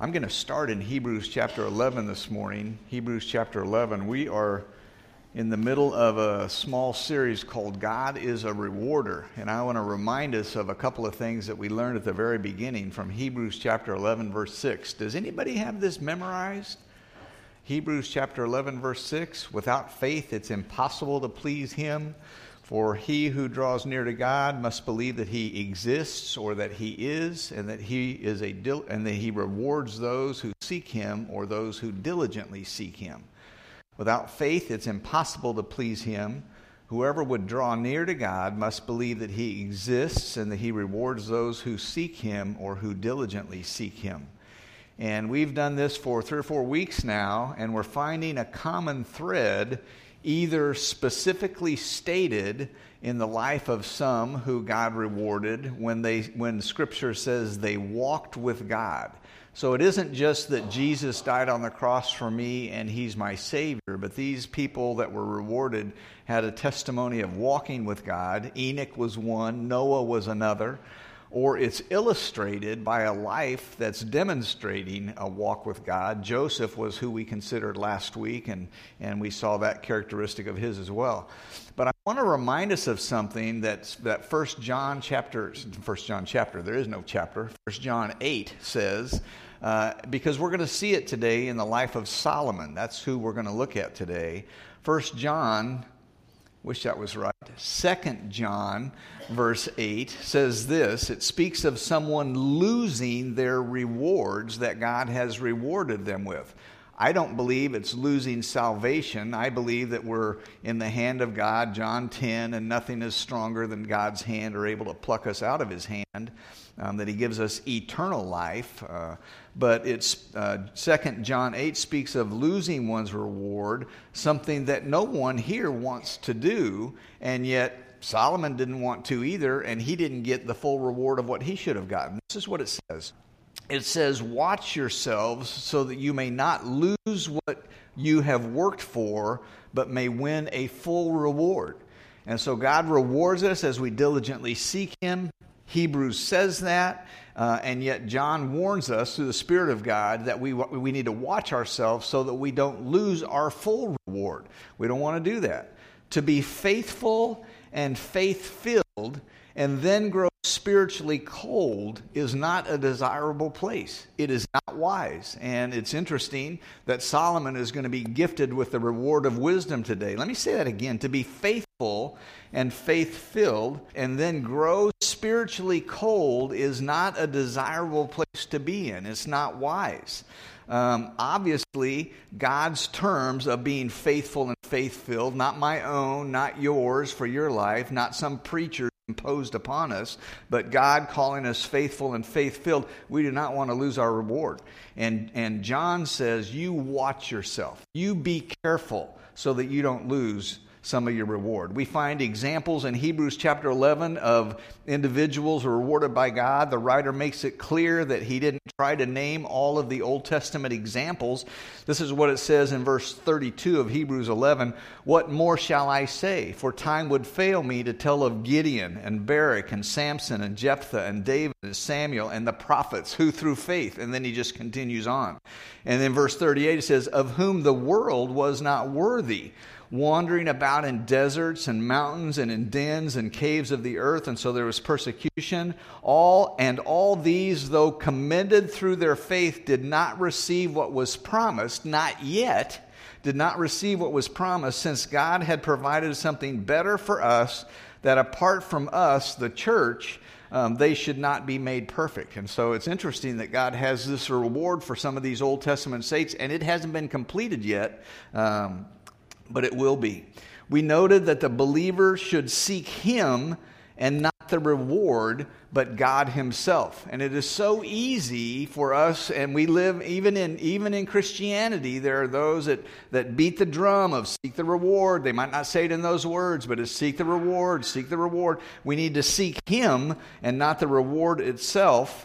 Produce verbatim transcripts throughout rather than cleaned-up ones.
I'm going to start in Hebrews chapter eleven this morning. Hebrews chapter eleven. We are in the middle of a small series called God is a Rewarder. And I want to remind us of a couple of things that we learned at the very beginning from Hebrews chapter eleven, verse six. Does anybody have this memorized? Hebrews chapter eleven, verse six. Without faith, it's impossible to please Him. For he who draws near to God must believe that He exists, or that He is, and that He is a dil- and that He rewards those who seek Him, or those who diligently seek Him. Without faith, it's impossible to please Him. Whoever would draw near to God must believe that He exists, and that He rewards those who seek Him, or who diligently seek Him. And we've done this for three or four weeks now, and we're finding a common thread either specifically stated in the life of some who God rewarded when they when Scripture says they walked with God. So it isn't just that Jesus died on the cross for me and He's my Savior, but these people that were rewarded had a testimony of walking with God. Enoch was one, Noah was another. Or it's illustrated by a life that's demonstrating a walk with God. Joseph was who we considered last week, and, and we saw that characteristic of his as well. But I want to remind us of something that's, that First John chapter, First John chapter, there is no chapter, First John eight says, uh, because we're going to see it today in the life of Solomon. That's who we're going to look at today. First John Wish that was right. Second John, verse eight, says this. It speaks of someone losing their rewards that God has rewarded them with. I don't believe it's losing salvation. I believe that we're in the hand of God, John ten, and nothing is stronger than God's hand or able to pluck us out of His hand, um, that He gives us eternal life. Uh, but it's uh, Second John eight speaks of losing one's reward, something that no one here wants to do, and yet Solomon didn't want to either, and he didn't get the full reward of what he should have gotten. This is what it says. It says, watch yourselves so that you may not lose what you have worked for, but may win a full reward. And so God rewards us as we diligently seek Him. Hebrews says that, uh, and yet John warns us through the Spirit of God that we we need to watch ourselves so that we don't lose our full reward. We don't want to do that. To be faithful and faith-filled and then grow spiritually cold is not a desirable place. It is not wise. And it's interesting that Solomon is going to be gifted with the reward of wisdom today. Let me say that again. To be faithful and faith-filled and then grow spiritually cold is not a desirable place to be in. It's not wise. Um, obviously, God's terms of being faithful and faith-filled, not my own, not yours for your life, not some preacher imposed upon us, but God calling us faithful and faith-filled, we do not want to lose our reward. And, and John says, you watch yourself. You be careful so that you don't lose some of your reward. We find examples in Hebrews chapter eleven of individuals rewarded by God. The writer makes it clear that he didn't try to name all of the Old Testament examples. This is what it says in verse thirty-two of Hebrews eleven. What more shall I say? For time would fail me to tell of Gideon and Barak and Samson and Jephthah and David and Samuel and the prophets who through faith. And then he just continues on. And then verse thirty-eight it says, of whom the world was not worthy, wandering about in deserts and mountains and in dens and caves of the earth, and so there was persecution. All and all these, though commended through their faith, did not receive what was promised, not yet, did not receive what was promised, since God had provided something better for us, that apart from us, the church, um, they should not be made perfect. And so it's interesting that God has this reward for some of these Old Testament saints, and it hasn't been completed yet. Um, But it will be. We noted that the believer should seek Him and not the reward, but God Himself. And it is so easy for us, and we live even in even in Christianity, there are those that, that beat the drum of seek the reward. They might not say it in those words, but it's seek the reward, seek the reward. We need to seek Him and not the reward itself.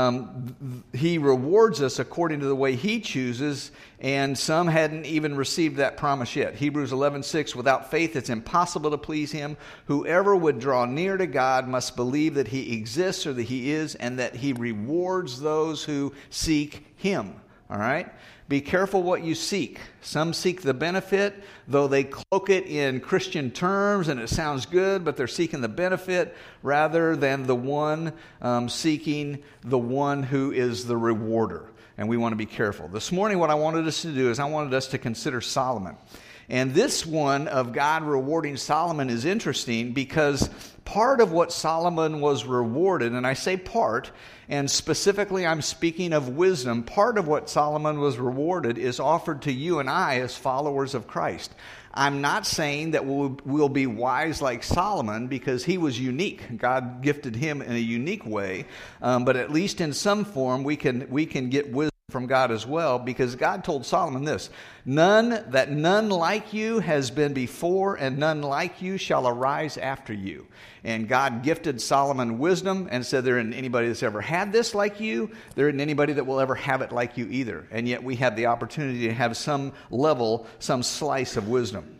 Um, he rewards us according to the way He chooses, and some hadn't even received that promise yet. Hebrews eleven six, without faith it's impossible to please Him. Whoever would draw near to God must believe that He exists or that He is, and that He rewards those who seek him, all right? Be careful what you seek. Some seek the benefit, though they cloak it in Christian terms and it sounds good, but they're seeking the benefit rather than the one um, seeking the one who is the rewarder. And we want to be careful. This morning, what I wanted us to do is I wanted us to consider Solomon. And this one of God rewarding Solomon is interesting because part of what Solomon was rewarded, and I say part, and specifically I'm speaking of wisdom, part of what Solomon was rewarded is offered to you and I as followers of Christ. I'm not saying that we'll, we'll be wise like Solomon because he was unique. God gifted him in a unique way, um, but at least in some form we can we can get wisdom from God as well, because God told Solomon this, none that none like you has been before, and none like you shall arise after you. And God gifted Solomon wisdom and said there isn't anybody that's ever had this like you, there isn't anybody that will ever have it like you either. And yet we have the opportunity to have some level, some slice of wisdom.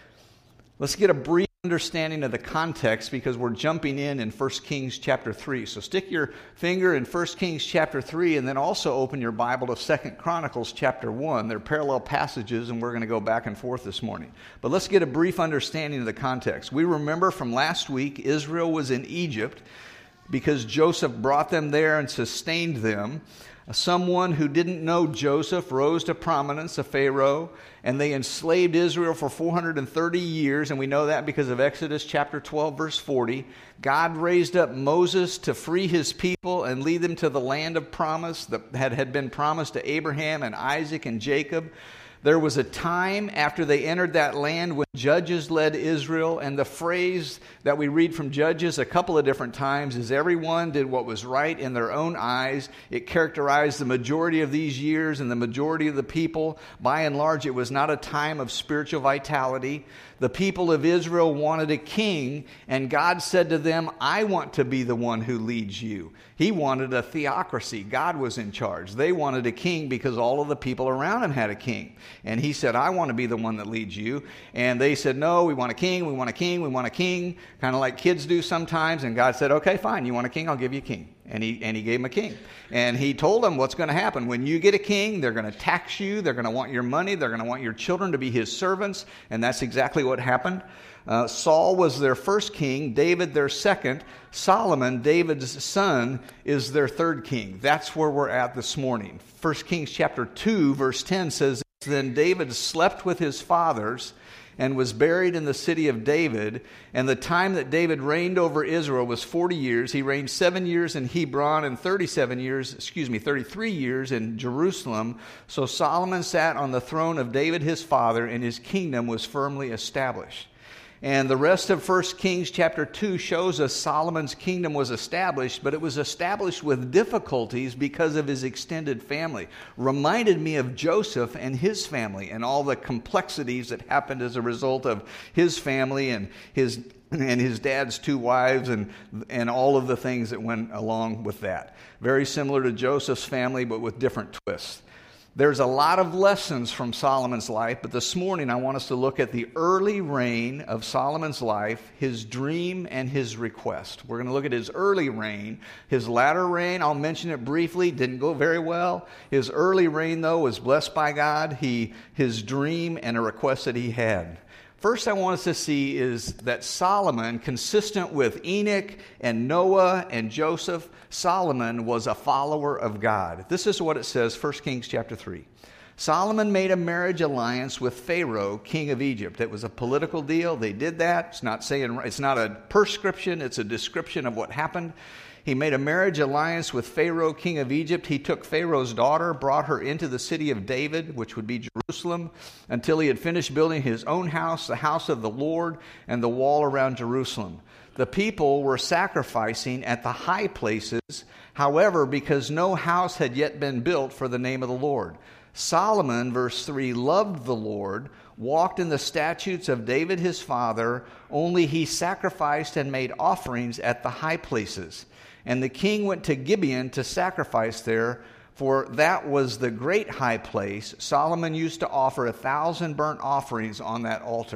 Let's get a brief understanding of the context because we're jumping in in First Kings chapter three. So stick your finger in First Kings chapter three and then also open your Bible to Second Chronicles chapter one. They're parallel passages and we're going to go back and forth this morning. But let's get a brief understanding of the context. We remember from last week Israel was in Egypt because Joseph brought them there and sustained them. Someone who didn't know Joseph rose to prominence, a Pharaoh, and they enslaved Israel for four hundred thirty years, and we know that because of Exodus chapter twelve, verse forty. God raised up Moses to free his people and lead them to the land of promise that had, had been promised to Abraham and Isaac and Jacob. There was a time after they entered that land when judges led Israel, and the phrase that we read from Judges a couple of different times is everyone did what was right in their own eyes. It characterized the majority of these years and the majority of the people. By and large, it was not a time of spiritual vitality. The people of Israel wanted a king, and God said to them, I want to be the one who leads you. He wanted a theocracy. God was in charge. They wanted a king because all of the people around him had a king. And he said, I want to be the one that leads you. And they said, no, we want a king, we want a king, we want a king, kind of like kids do sometimes. And God said, okay, fine, you want a king, I'll give you a king. And he and he gave him a king. And he told them what's going to happen. When you get a king, they're going to tax you. They're going to want your money. They're going to want your children to be his servants. And that's exactly what happened. Uh, Saul was their first king. David their second. Solomon, David's son, is their third king. That's where we're at this morning. First Kings chapter two, verse ten says, Then David slept with his fathers and was buried in the city of David. And the time that David reigned over Israel was forty years. He reigned seven years in Hebron and thirty-seven years, excuse me, thirty-three years in Jerusalem. So Solomon sat on the throne of David his father, and his kingdom was firmly established. And the rest of First Kings chapter two shows us Solomon's kingdom was established, but it was established with difficulties because of his extended family. Reminded me of Joseph and his family and all the complexities that happened as a result of his family and his and his dad's two wives and and all of the things that went along with that. Very similar to Joseph's family, but with different twists. There's a lot of lessons from Solomon's life, but this morning I want us to look at the early reign of Solomon's life, his dream, and his request. We're going to look at his early reign. His latter reign, I'll mention it briefly, didn't go very well. His early reign, though, was blessed by God. He, his dream and a request that he had. First, I want us to see is that Solomon, consistent with Enoch and Noah and Joseph, Solomon was a follower of God. This is what it says, First Kings chapter three. Solomon made a marriage alliance with Pharaoh, king of Egypt. It was a political deal. They did that. It's not saying, it's not a prescription. It's a description of what happened. He made a marriage alliance with Pharaoh, king of Egypt. He took Pharaoh's daughter, brought her into the city of David, which would be Jerusalem, until he had finished building his own house, the house of the Lord, and the wall around Jerusalem. The people were sacrificing at the high places, however, because no house had yet been built for the name of the Lord. Solomon, verse three, loved the Lord, walked in the statutes of David his father, only he sacrificed and made offerings at the high places. And the king went to Gibeon to sacrifice there, for that was the great high place. Solomon used to offer a thousand burnt offerings on that altar.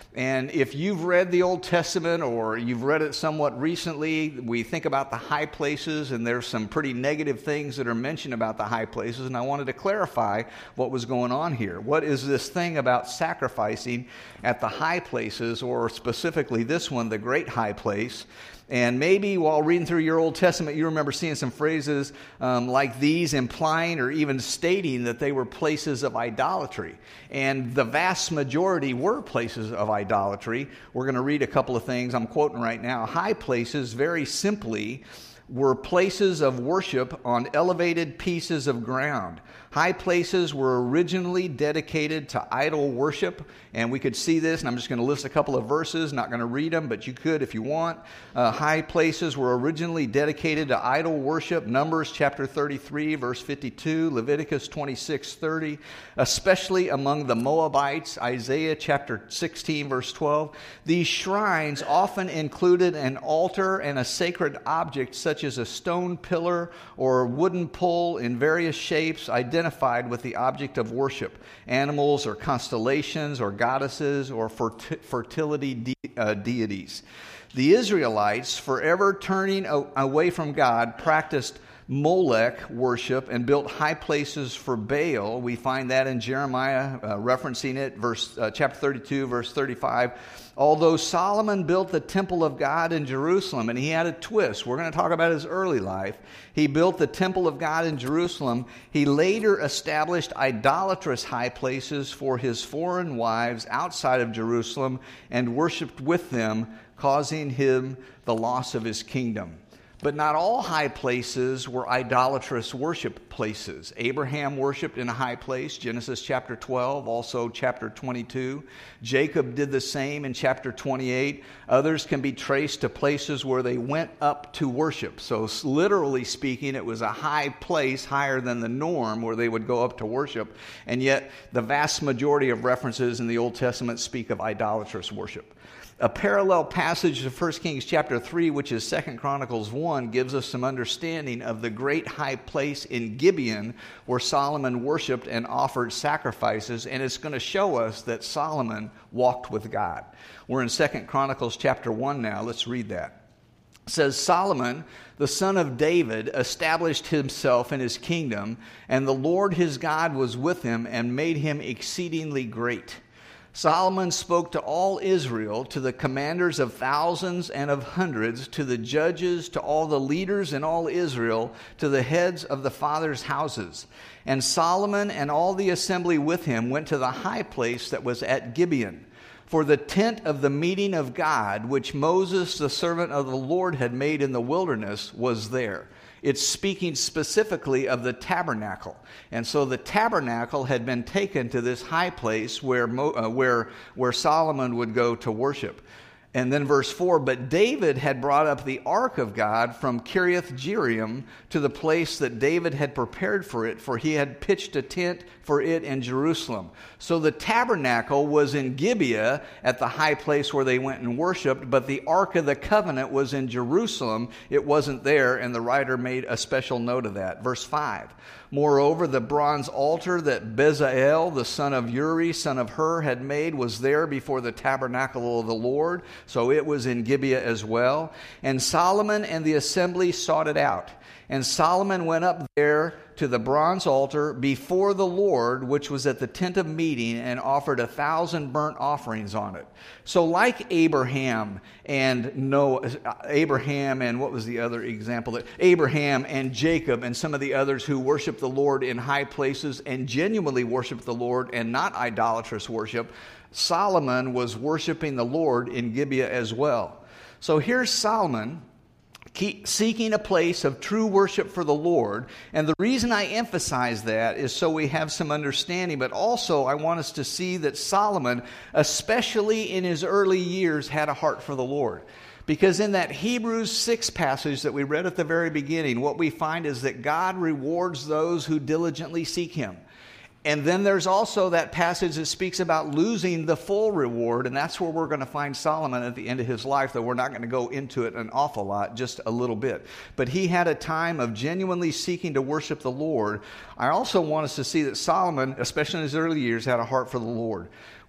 And if you've read the Old Testament or you've read it somewhat recently, we think about the high places, and there's some pretty negative things that are mentioned about the high places, and I wanted to clarify what was going on here. What is this thing about sacrificing at the high places, or specifically this one, the great high place? And maybe while reading through your Old Testament, you remember seeing some phrases um, like these implying or even stating that they were places of idolatry. And the vast majority were places of idolatry. We're going to read a couple of things I'm quoting right now. High places, very simply, were places of worship on elevated pieces of ground. High places were originally dedicated to idol worship, and we could see this, and I'm just going to list a couple of verses, not going to read them, but you could if you want. Uh, high places were originally dedicated to idol worship. Numbers chapter thirty-three, verse fifty-two, Leviticus twenty-six thirty, especially among the Moabites, Isaiah chapter sixteen, verse twelve. These shrines often included an altar and a sacred object such as a stone pillar or wooden pole in various shapes identified with the object of worship, animals or constellations or goddesses or fert- fertility de- uh, deities. The Israelites, forever turning a- away from God, practiced Molech worship and built high places for Baal. We find that in Jeremiah, uh, referencing it, verse uh, chapter thirty-two, verse thirty-five. Although Solomon built the temple of God in Jerusalem, and he had a twist. We're going to talk about his early life. He built the temple of God in Jerusalem. He later established idolatrous high places for his foreign wives outside of Jerusalem and worshiped with them, causing him the loss of his kingdom. But not all high places were idolatrous worship places. Abraham worshiped in a high place, Genesis chapter twelve, also chapter twenty-two. Jacob did the same in chapter twenty-eight. Others can be traced to places where they went up to worship. So literally speaking, it was a high place, higher than the norm, where they would go up to worship. And yet the vast majority of references in the Old Testament speak of idolatrous worship. A parallel passage of First Kings chapter three, which is Second Chronicles one, gives us some understanding of the great high place in Gibeon where Solomon worshiped and offered sacrifices, and it's going to show us that Solomon walked with God. We're in Second Chronicles chapter one now. Let's read that. It says, Solomon, the son of David, established himself in his kingdom, and the Lord his God was with him and made him exceedingly great. Solomon spoke to all Israel, to the commanders of thousands and of hundreds, to the judges, to all the leaders in all Israel, to the heads of the fathers' houses. And Solomon and all the assembly with him went to the high place that was at Gibeon. For the tent of the meeting of God, which Moses, the servant of the Lord, had made in the wilderness, was there. It's speaking specifically of the tabernacle. And so the tabernacle had been taken to this high place where, Mo, uh, where, where Solomon would go to worship. And then verse four, but David had brought up the ark of God from Kiriath Jearim to the place that David had prepared for it, for he had pitched a tent for it in Jerusalem. So the tabernacle was in Gibeah at the high place where they went and worshiped, but the ark of the covenant was in Jerusalem. It wasn't there, and the writer made a special note of that. Verse five, moreover, the bronze altar that Bezalel, the son of Uri, son of Hur, had made was there before the tabernacle of the Lord. So it was in Gibeah as well. And Solomon and the assembly sought it out. And Solomon went up there to the bronze altar before the Lord, which was at the tent of meeting, and offered a thousand burnt offerings on it. So like Abraham and Noah, Abraham and what was the other example? That Abraham and Jacob and some of the others who worshiped the Lord in high places and genuinely worshiped the Lord and not idolatrous worship, Solomon was worshiping the Lord in Gibeah as well. So here's Solomon Keep seeking a place of true worship for the Lord. And the reason I emphasize that is so we have some understanding, but also I want us to see that Solomon, especially in his early years, had a heart for the Lord. Because in that Hebrews six passage that we read at the very beginning, what we find is that God rewards those who diligently seek him. And then there's also that passage that speaks about losing the full reward, and that's where we're going to find Solomon at the end of his life, though we're not going to go into it an awful lot, just a little bit. But he had a time of genuinely seeking to worship the Lord. I also want us to see that Solomon, especially in his early years, had a heart for the Lord.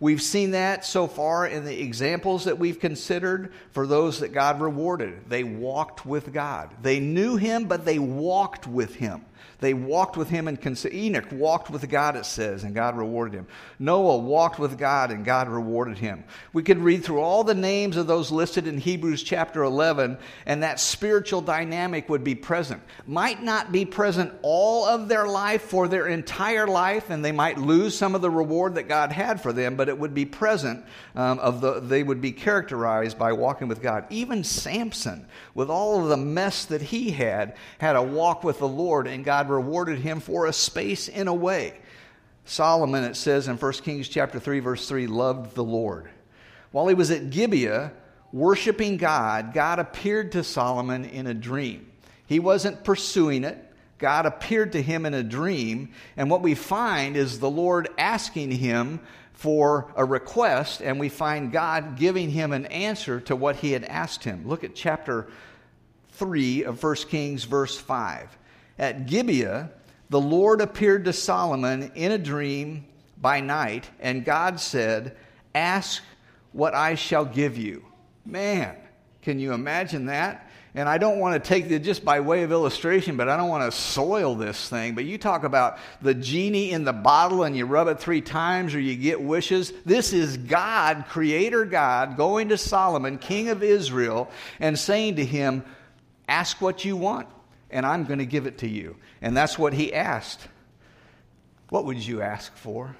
We've seen that so far in the examples that we've considered for those that God rewarded. They walked with God. They knew him, but they walked with him. They walked with him, and cons- Enoch walked with God, it says, and God rewarded him. Noah walked with God, and God rewarded him. We could read through all the names of those listed in Hebrews chapter eleven, and that spiritual dynamic would be present. Might not be present all of their life for their entire life, and they might lose some of the reward that God had for them, but it would be present. Um, of the, they would be characterized by walking with God. Even Samson, with all of the mess that he had, had a walk with the Lord, and God rewarded him for a space in a way. Solomon, it says in First Kings chapter three, verse three, loved the Lord. While he was at Gibeah worshiping God, God appeared to Solomon in a dream. He wasn't pursuing it. God appeared to him in a dream, and what we find is the Lord asking him for a request, and we find God giving him an answer to what he had asked him. Look at chapter three of First Kings, verse five. At Gibeah, the Lord appeared to Solomon in a dream by night, and God said, "Ask what I shall give you." Man, can you imagine that? And I don't want to take it just by way of illustration, but I don't want to soil this thing. But you talk about the genie in the bottle and you rub it three times or you get wishes. This is God, Creator God, going to Solomon, king of Israel, and saying to him, "Ask what you want, and I'm going to give it to you." And that's what he asked. What would you ask for?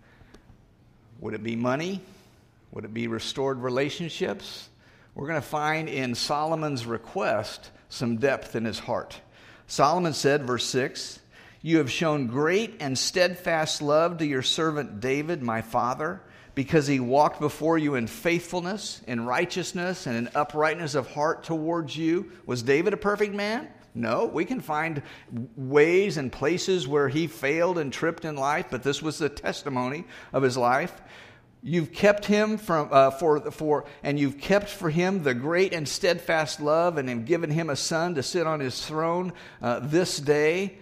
Would it be money? Would it be restored relationships? We're going to find in Solomon's request some depth in his heart. Solomon said, verse six, "You have shown great and steadfast love to your servant David, my father, because he walked before you in faithfulness, in righteousness, and in uprightness of heart towards you." Was David a perfect man? No, we can find ways and places where he failed and tripped in life, but this was the testimony of his life. You've kept him from uh, for for, and you've kept for him the great and steadfast love, and have given him a son to sit on his throne uh, this day.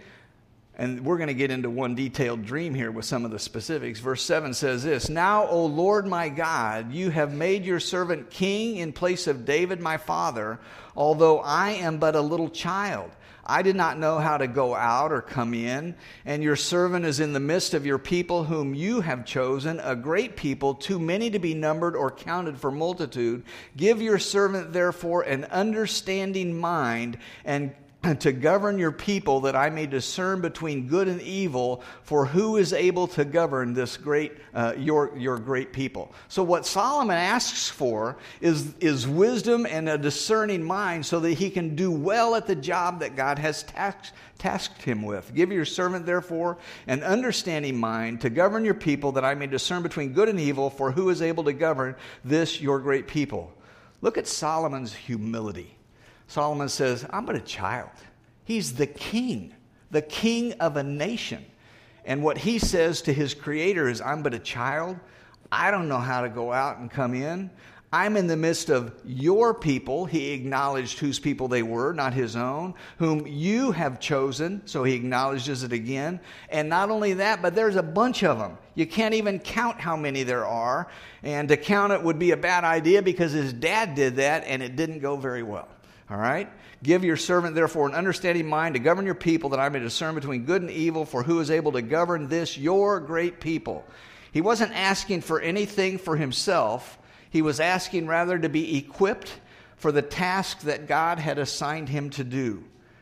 And we're going to get into one detailed dream here with some of the specifics. Verse seven says this: "Now, O Lord my God, you have made your servant king in place of David my father, although I am but a little child. I did not know how to go out or come in, and your servant is in the midst of your people whom you have chosen, a great people, too many to be numbered or counted for multitude. Give your servant therefore an understanding mind, and to govern your people, that I may discern between good and evil, for who is able to govern this great, uh, your, your great people?" So what Solomon asks for is, is wisdom and a discerning mind so that he can do well at the job that God has tasked, tasked him with. "Give your servant, therefore, an understanding mind to govern your people, that I may discern between good and evil, for who is able to govern this, your great people?" Look at Solomon's humility. Solomon says, "I'm but a child." He's the king, the king of a nation. And what he says to his creator is, "I'm but a child. I don't know how to go out and come in. I'm in the midst of your people." He acknowledged whose people they were, not his own, "whom you have chosen." So he acknowledges it again. And not only that, but there's a bunch of them. You can't even count how many there are. And to count it would be a bad idea because his dad did that and it didn't go very well. All right? "Give your servant, therefore, an understanding mind to govern your people, that I may discern between good and evil, for who is able to govern this, your great people?" He wasn't asking for anything for himself. He was asking rather to be equipped for the task that God had assigned him to do.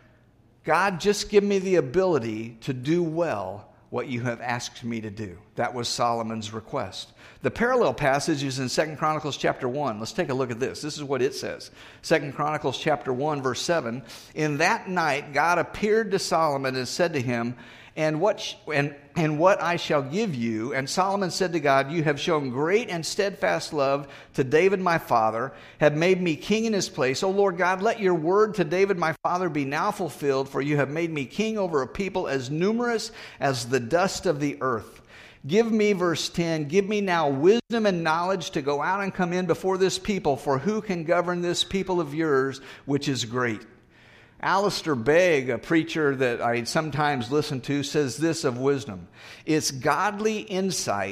"God, just give me the ability to do well what you have asked me to do." That was Solomon's request. The parallel passage is in Second Chronicles chapter one. Let's take a look at this. This is what it says. Second Chronicles chapter one, verse seven. "In that night God appeared to Solomon and said to him, and what sh- and, and what I shall give you. And Solomon said to God, you have shown great and steadfast love to David my father, have made me king in his place. O Lord God, let your word to David my father be now fulfilled, for you have made me king over a people as numerous as the dust of the earth. Give me," verse ten, "give me now wisdom and knowledge to go out and come in before this people, for who can govern this people of yours, which is great?" Alistair Begg, a preacher that I sometimes listen to, says this of wisdom: "It's godly insight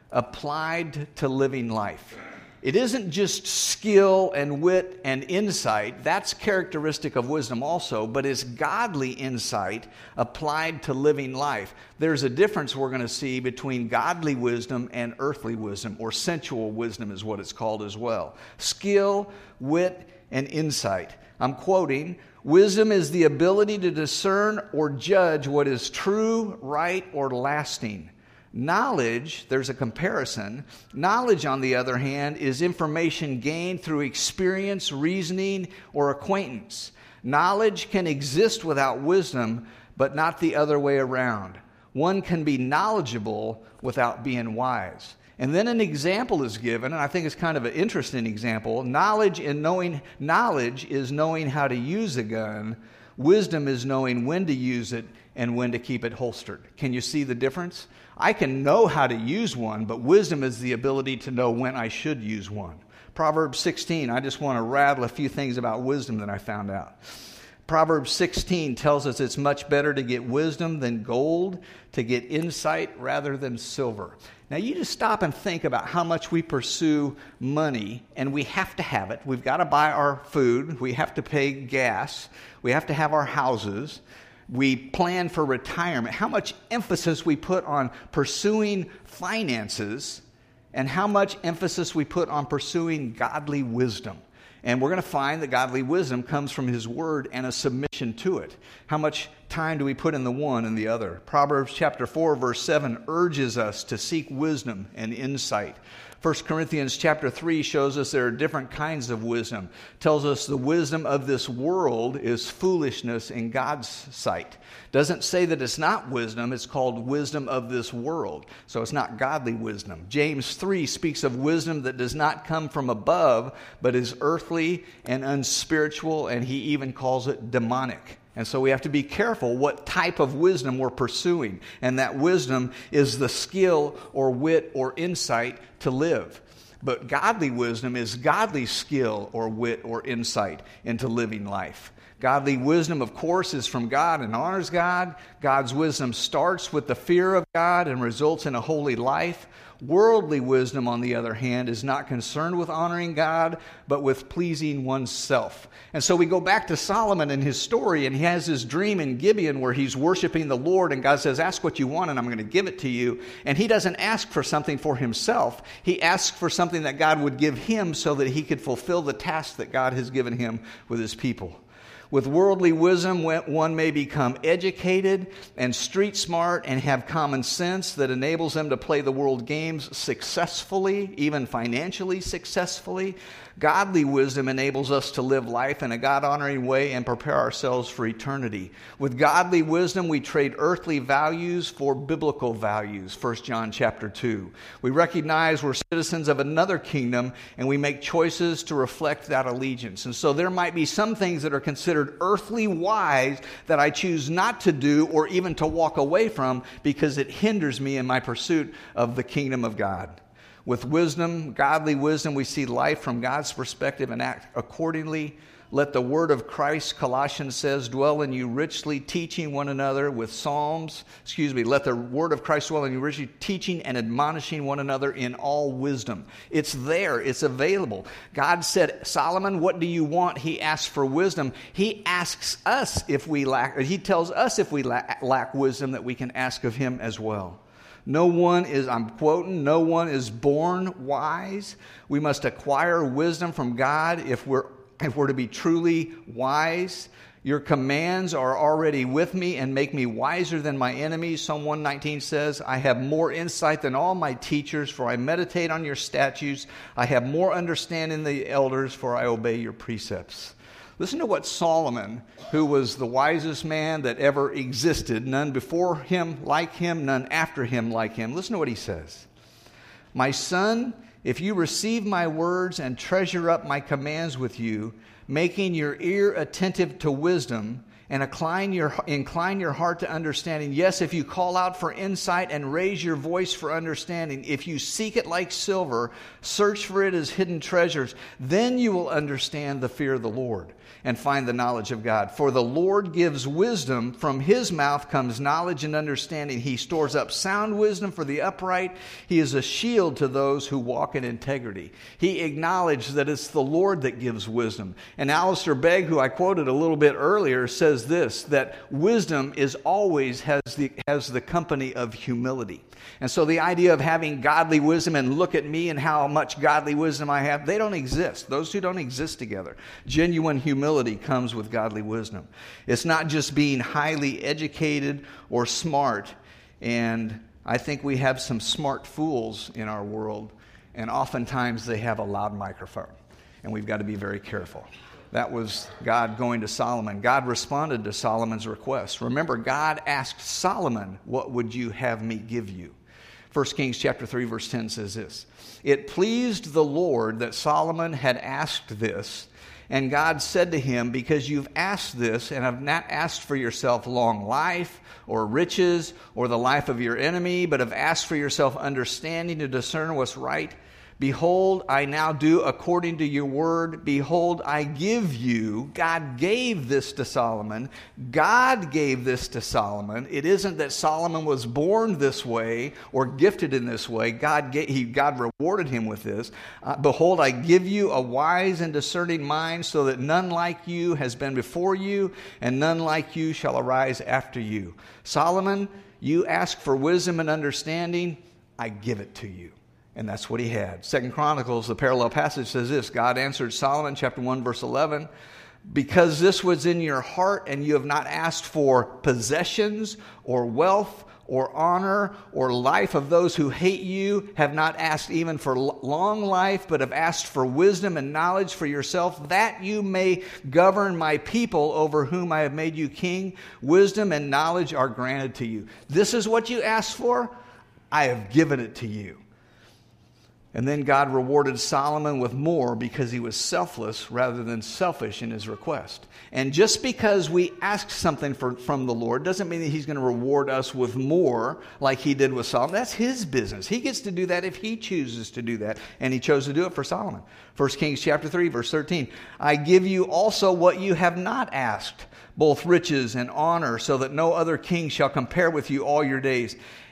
applied to living life. It isn't just skill and wit and insight. That's characteristic of wisdom also, but it's godly insight applied to living life. There's a difference we're going to see between godly wisdom and earthly wisdom, or sensual wisdom is what it's called as well. Skill, wit, and insight. I'm quoting, "Wisdom is the ability to discern or judge what is true, right, or lasting. Knowledge," there's a comparison, "knowledge, on the other hand, is information gained through experience, reasoning, or acquaintance. Knowledge can exist without wisdom, but not the other way around. One can be knowledgeable without being wise." And then an example is given, and I think it's kind of an interesting example. Knowledge in knowing knowledge is knowing how to use a gun. Wisdom is knowing when to use it and when to keep it holstered. Can you see the difference? I can know how to use one, but wisdom is the ability to know when I should use one. Proverbs sixteen, I just want to rattle a few things about wisdom that I found out. Proverbs sixteen tells us it's much better to get wisdom than gold, to get insight rather than silver. Now, you just stop and think about how much we pursue money, and we have to have it. We've got to buy our food. We have to pay gas. We have to have our houses. We plan for retirement. How much emphasis we put on pursuing finances, and how much emphasis we put on pursuing godly wisdom. And we're going to find that godly wisdom comes from His Word and a submission to it. How much time do we put in the one and the other? Proverbs chapter four, verse seven urges us to seek wisdom and insight. First Corinthians chapter three shows us there are different kinds of wisdom. Tells us the wisdom of this world is foolishness in God's sight. Doesn't say that it's not wisdom. It's called wisdom of this world. So it's not godly wisdom. James three speaks of wisdom that does not come from above, but is earthly and unspiritual, and he even calls it demonic. And so we have to be careful what type of wisdom we're pursuing. And that wisdom is the skill or wit or insight to live. But godly wisdom is godly skill or wit or insight into living life. Godly wisdom, of course, is from God and honors God. God's wisdom starts with the fear of God and results in a holy life. Worldly wisdom, on the other hand, is not concerned with honoring God, but with pleasing oneself. And so we go back to Solomon and his story, and he has this dream in Gibeon where he's worshiping the Lord, and God says, "Ask what you want, and I'm going to give it to you." And he doesn't ask for something for himself. He asks for something that God would give him so that he could fulfill the task that God has given him with his people. With worldly wisdom, one may become educated and street smart and have common sense that enables them to play the world games successfully, even financially successfully. Godly wisdom enables us to live life in a God-honoring way and prepare ourselves for eternity. With godly wisdom, we trade earthly values for biblical values, First John chapter two. We recognize we're citizens of another kingdom, and we make choices to reflect that allegiance. And so there might be some things that are considered earthly wise that I choose not to do or even to walk away from because it hinders me in my pursuit of the kingdom of God. With wisdom, godly wisdom, we see life from God's perspective and act accordingly. Let the word of Christ, Colossians says, dwell in you richly, teaching one another with psalms. Excuse me, let the word of Christ dwell in you richly, teaching and admonishing one another in all wisdom. It's there. It's available. God said, Solomon, what do you want? He asked for wisdom. He asks us if we lack, or he tells us if we lack, lack wisdom that we can ask of him as well. No one is, I'm quoting, no one is born wise. We must acquire wisdom from God if we're if we're to be truly wise. Your commands are already with me and make me wiser than my enemies. Psalm one nineteen says, I have more insight than all my teachers, for I meditate on your statutes. I have more understanding than the elders, for I obey your precepts. Listen to what Solomon, who was the wisest man that ever existed, none before him like him, none after him like him. Listen to what he says. My son, if you receive my words and treasure up my commands with you, making your ear attentive to wisdom and incline your, incline your heart to understanding. Yes, if you call out for insight and raise your voice for understanding, if you seek it like silver, search for it as hidden treasures, then you will understand the fear of the Lord and find the knowledge of God. For the Lord gives wisdom. From his mouth comes knowledge and understanding. He stores up sound wisdom for the upright. He is a shield to those who walk in integrity. He acknowledged that it's the Lord that gives wisdom. And Alistair Begg, who I quoted a little bit earlier, says this, that wisdom is always has the, has the company of humility. And so the idea of having godly wisdom and look at me and how much godly wisdom I have, they don't exist. Those two don't exist together. Genuine humility comes with godly wisdom. It's not just being highly educated or smart. And I think we have some smart fools in our world, and oftentimes they have a loud microphone. And we've got to be very careful. That was God going to Solomon. God responded to Solomon's request. Remember, God asked Solomon, what would you have me give you? First Kings chapter three, verse ten says this. It pleased the Lord that Solomon had asked this, and God said to him, because you've asked this and have not asked for yourself long life or riches or the life of your enemy, but have asked for yourself understanding to discern what's right, behold, I now do according to your word. Behold, I give you. God gave this to Solomon. God gave this to Solomon. It isn't that Solomon was born this way or gifted in this way. God gave, he, God rewarded him with this. Uh, behold, I give you a wise and discerning mind, so that none like you has been before you, and none like you shall arise after you. Solomon, you ask for wisdom and understanding. I give it to you. And that's what he had. Second Chronicles, the parallel passage says this. God answered Solomon, chapter one, verse eleven, because this was in your heart and you have not asked for possessions or wealth or honor or life of those who hate you, have not asked even for long life, but have asked for wisdom and knowledge for yourself, that you may govern my people over whom I have made you king. Wisdom and knowledge are granted to you. This is what you asked for. I have given it to you. And then God rewarded Solomon with more because he was selfless rather than selfish in his request. And just because we ask something for, from the Lord doesn't mean that he's going to reward us with more like he did with Solomon. That's his business. He gets to do that if he chooses to do that. And he chose to do it for Solomon. First Kings chapter three, verse thirteen. I give you also what you have not asked, both riches and honor, so that no other king shall compare with you all your days.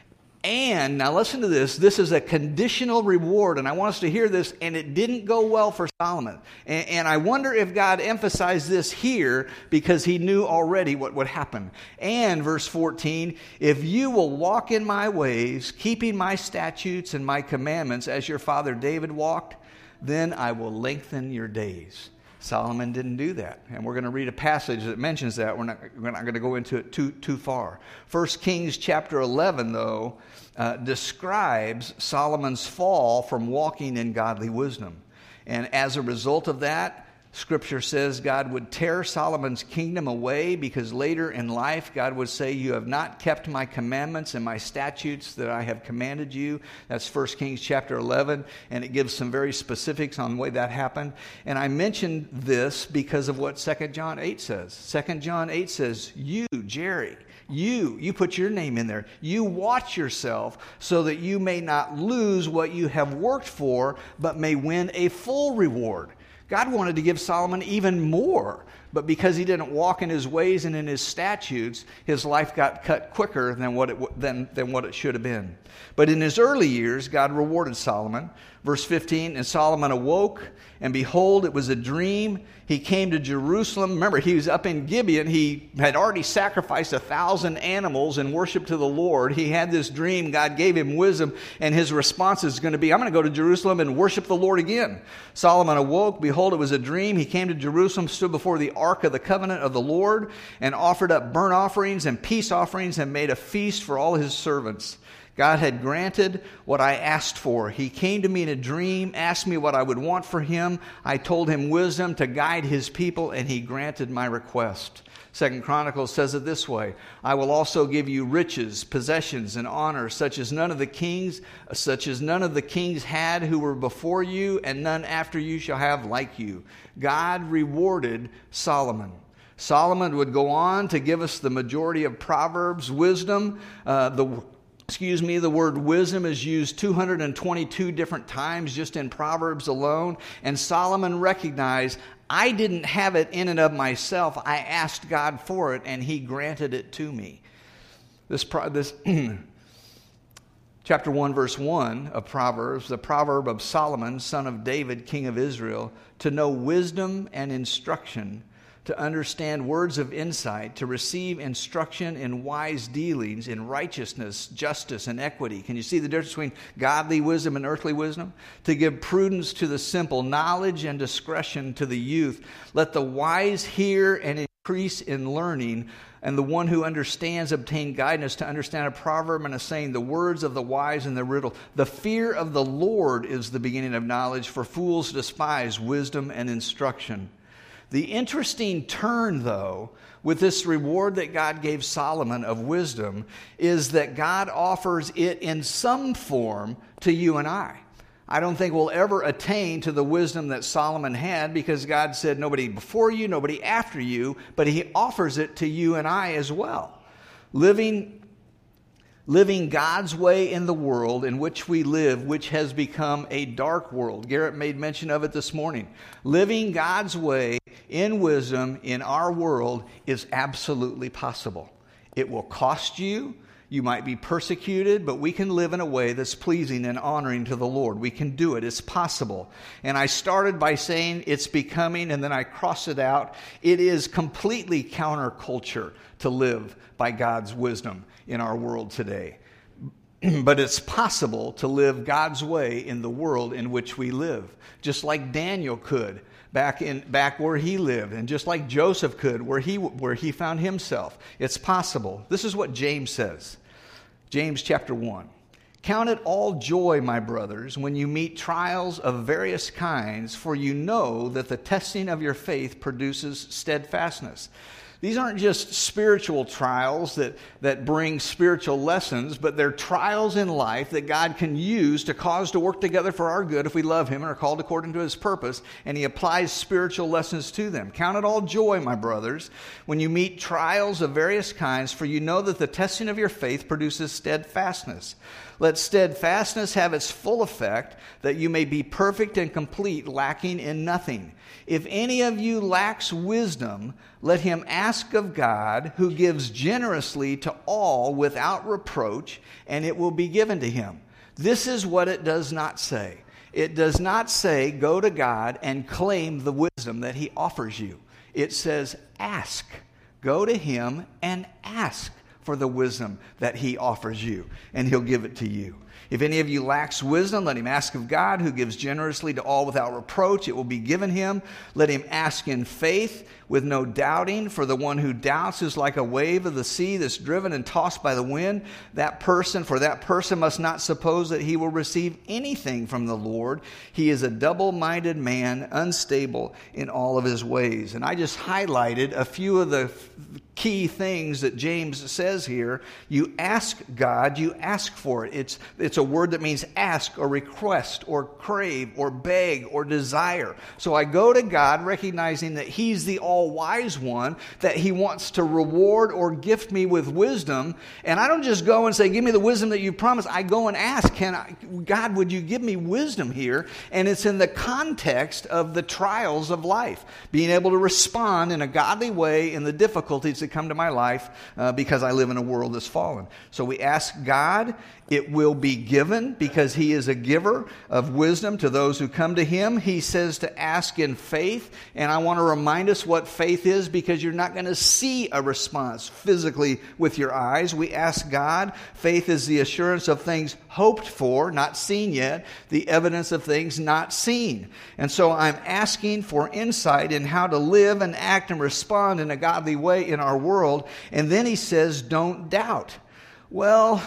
And, now listen to this, this is a conditional reward, and I want us to hear this, and it didn't go well for Solomon. And, and I wonder if God emphasized this here because he knew already what would happen. And, verse fourteen, if you will walk in my ways, keeping my statutes and my commandments as your father David walked, then I will lengthen your days. Solomon didn't do that. And we're going to read a passage that mentions that. We're not, we're not going to go into it too, too far. First Kings chapter eleven, though, uh, describes Solomon's fall from walking in godly wisdom. And as a result of that, Scripture says God would tear Solomon's kingdom away because later in life God would say, you have not kept my commandments and my statutes that I have commanded you. That's First Kings chapter eleven, and it gives some very specifics on the way that happened. And I mentioned this because of what Second John eight says. Second John eight says, you, Jerry, you, you put your name in there. You watch yourself so that you may not lose what you have worked for, but may win a full reward. God wanted to give Solomon even more, but because he didn't walk in his ways and in his statutes, his life got cut quicker than what it, than, than what it should have been. But in his early years, God rewarded Solomon. Verse fifteen, and Solomon awoke, and behold, it was a dream. He came to Jerusalem. Remember, he was up in Gibeon. He had already sacrificed a thousand animals in worship to the Lord. He had this dream. God gave him wisdom, and his response is going to be, I'm going to go to Jerusalem and worship the Lord again. Solomon awoke. Behold, it was a dream. He came to Jerusalem, stood before the ark of the covenant of the Lord, and offered up burnt offerings and peace offerings, and made a feast for all his servants. God had granted what I asked for. He came to me in a dream, asked me what I would want for him. I told him wisdom to guide his people, and he granted my request. Second Chronicles says it this way, I will also give you riches, possessions, and honor, such as none of the kings, such as none of the kings had who were before you, and none after you shall have like you. God rewarded Solomon. Solomon would go on to give us the majority of Proverbs. Wisdom, uh, the excuse me, the word wisdom is used two hundred twenty-two different times just in Proverbs alone. And Solomon recognized, I didn't have it in and of myself. I asked God for it, and he granted it to me. This, this chapter one, verse one of Proverbs, the proverb of Solomon, son of David, king of Israel, to know wisdom and instruction, to understand words of insight, to receive instruction in wise dealings, in righteousness, justice, and equity. Can you see the difference between godly wisdom and earthly wisdom? To give prudence to the simple, knowledge and discretion to the youth. Let the wise hear and increase in learning, and the one who understands obtain guidance to understand a proverb and a saying, the words of the wise and the riddle. The fear of the Lord is the beginning of knowledge, for fools despise wisdom and instruction. The interesting turn, though, with this reward that God gave Solomon of wisdom is that God offers it in some form to you and I. I don't think we'll ever attain to the wisdom that Solomon had, because God said nobody before you, nobody after you, but he offers it to you and I as well. Living Living God's way in the world in which we live, which has become a dark world. Garrett made mention of it this morning. Living God's way in wisdom in our world is absolutely possible. It will cost you. You might be persecuted, but we can live in a way that's pleasing and honoring to the Lord. We can do it. It's possible. And I started by saying it's becoming, and then I crossed it out. It is completely counterculture to live by God's wisdom in our world today. But it's possible to live God's way in the world in which we live, just like Daniel could back in back where he lived, and just like Joseph could where he where he found himself. It's possible. This is what James says. James chapter one. Count it all joy, my brothers, when you meet trials of various kinds, for you know that the testing of your faith produces steadfastness. These aren't just spiritual trials that, that bring spiritual lessons, but they're trials in life that God can use to cause to work together for our good if we love him and are called according to his purpose, and he applies spiritual lessons to them. Count it all joy, my brothers, when you meet trials of various kinds, for you know that the testing of your faith produces steadfastness. Let steadfastness have its full effect, that you may be perfect and complete, lacking in nothing. If any of you lacks wisdom, let him ask of God, who gives generously to all without reproach, and it will be given to him. This is what it does not say. It does not say, go to God and claim the wisdom that he offers you. It says, ask. Go to him and ask for the wisdom that he offers you, and he'll give it to you. If any of you lacks wisdom, let him ask of God, who gives generously to all without reproach. It will be given him. Let him ask in faith, with no doubting, for the one who doubts is like a wave of the sea that's driven and tossed by the wind. That person, for that person must not suppose that he will receive anything from the Lord. He is a double-minded man, unstable in all of his ways. And I just highlighted a few of the key things that James says here. You ask God, you ask for it. It's, it's a word that means ask or request or crave or beg or desire. So I go to God recognizing that he's the all-wise one, that he wants to reward or gift me with wisdom. And I don't just go and say, give me the wisdom that you promised. I go and ask, can I, God, would you give me wisdom here? And it's in the context of the trials of life, being able to respond in a godly way in the difficulties that come to my life uh, because I live in a world that's fallen. So we ask God. It will be given because he is a giver of wisdom to those who come to him. He says to ask in faith. And I want to remind us what faith is, because you're not going to see a response physically with your eyes. We ask God. Faith is the assurance of things hoped for, not seen yet, the evidence of things not seen. And so I'm asking for insight in how to live and act and respond in a godly way in our world. And then he says, don't doubt. Well,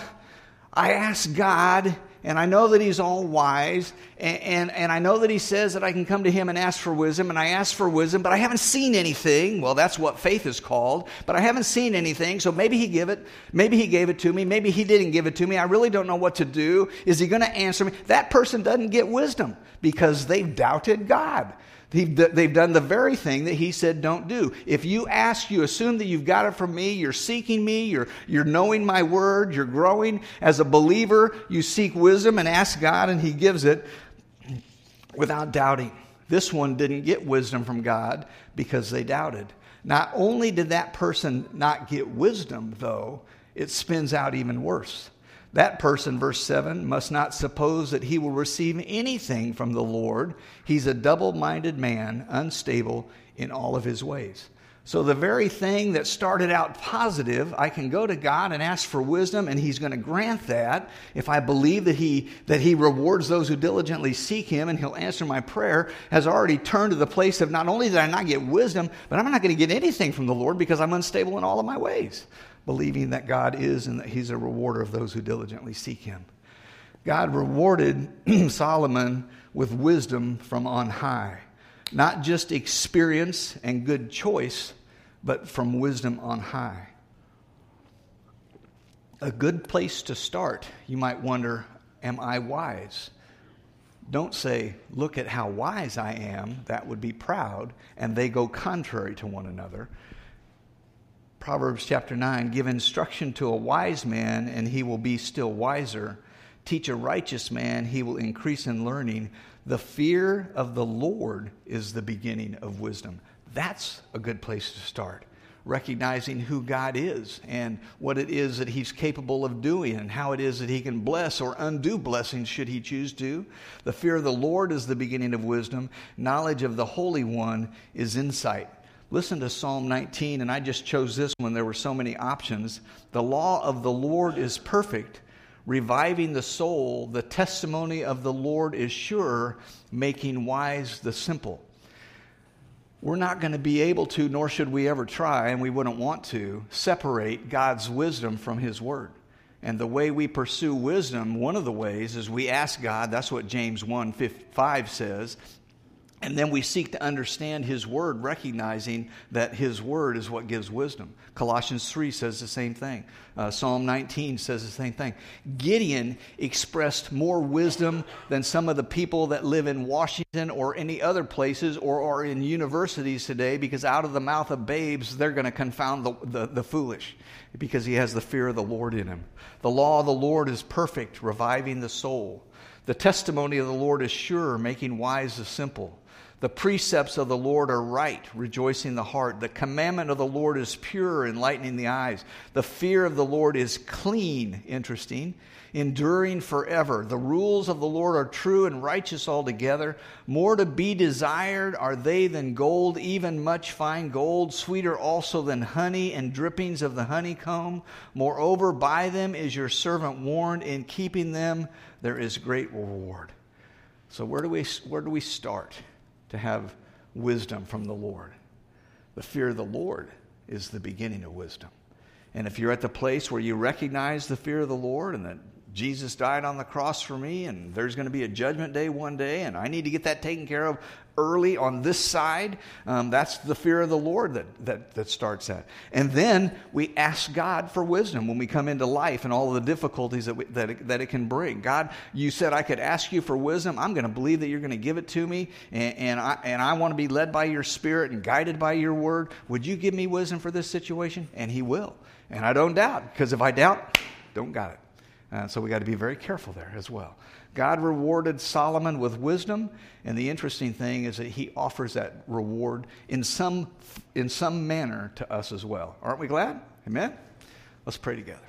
I ask God, and I know that he's all wise, and, and, and I know that he says that I can come to him and ask for wisdom, and I ask for wisdom, but I haven't seen anything. Well, that's what faith is called, but I haven't seen anything, so maybe he give it, maybe he gave it to me, maybe he didn't give it to me. I really don't know what to do. Is he going to answer me? That person doesn't get wisdom because they've doubted God. They've done the very thing that he said don't do. If you ask, you assume that you've got it from me, you're seeking me, you're, you're knowing my word, you're growing. As a believer, you seek wisdom and ask God, and he gives it without doubting. This one didn't get wisdom from God because they doubted. Not only did that person not get wisdom, though, it spins out even worse. That person, verse seven, must not suppose that he will receive anything from the Lord. He's a double-minded man, unstable in all of his ways. So the very thing that started out positive, I can go to God and ask for wisdom, and he's going to grant that if I believe that he that he rewards those who diligently seek him, and he'll answer my prayer, has already turned to the place of not only did I not get wisdom, but I'm not going to get anything from the Lord because I'm unstable in all of my ways, believing that God is and that he's a rewarder of those who diligently seek him. God rewarded Solomon with wisdom from on high. Not just experience and good choice, but from wisdom on high. A good place to start, you might wonder, am I wise? Don't say, look at how wise I am. That would be proud, and they go contrary to one another. Proverbs chapter nine, give instruction to a wise man, and he will be still wiser. Teach a righteous man, he will increase in learning. The fear of the Lord is the beginning of wisdom. That's a good place to start. Recognizing who God is and what it is that he's capable of doing and how it is that he can bless or undo blessings should he choose to. The fear of the Lord is the beginning of wisdom. Knowledge of the Holy One is insight. Listen to Psalm nineteen, and I just chose this one. There were so many options. The law of the Lord is perfect, reviving the soul. The testimony of the Lord is sure, making wise the simple. We're not going to be able to, nor should we ever try, and we wouldn't want to, separate God's wisdom from his word. And the way we pursue wisdom, one of the ways is we ask God, that's what James one five says, and then we seek to understand his word, recognizing that his word is what gives wisdom. Colossians three says the same thing. Uh, Psalm nineteen says the same thing. Gideon expressed more wisdom than some of the people that live in Washington or any other places or are in universities today, because out of the mouth of babes, they're going to confound the, the, the foolish, because he has the fear of the Lord in him. The law of the Lord is perfect, reviving the soul. The testimony of the Lord is sure, making wise the simple. The precepts of the Lord are right, rejoicing the heart. The commandment of the Lord is pure, enlightening the eyes. The fear of the Lord is clean, interesting, enduring forever. The rules of the Lord are true and righteous altogether. More to be desired are they than gold, even much fine gold, sweeter also than honey and drippings of the honeycomb. Moreover, by them is your servant warned. In keeping them, there is great reward. So where do we where do we start to have wisdom from the Lord? The fear of the Lord is the beginning of wisdom. And if you're at the place where you recognize the fear of the Lord and that Jesus died on the cross for me, and there's going to be a judgment day one day, and I need to get that taken care of early on this side, um, that's the fear of the Lord that, that, that starts that. And then we ask God for wisdom when we come into life and all of the difficulties that, we, that, it, that it can bring. God, you said I could ask you for wisdom. I'm going to believe that you're going to give it to me, and, and, I, and I want to be led by your Spirit and guided by your word. Would you give me wisdom for this situation? And he will. And I don't doubt, because if I doubt, don't got it. Uh, so we got to be very careful there as well. God rewarded Solomon with wisdom, and the interesting thing is that he offers that reward in some in some manner to us as well. Aren't we glad? Amen? Let's pray together.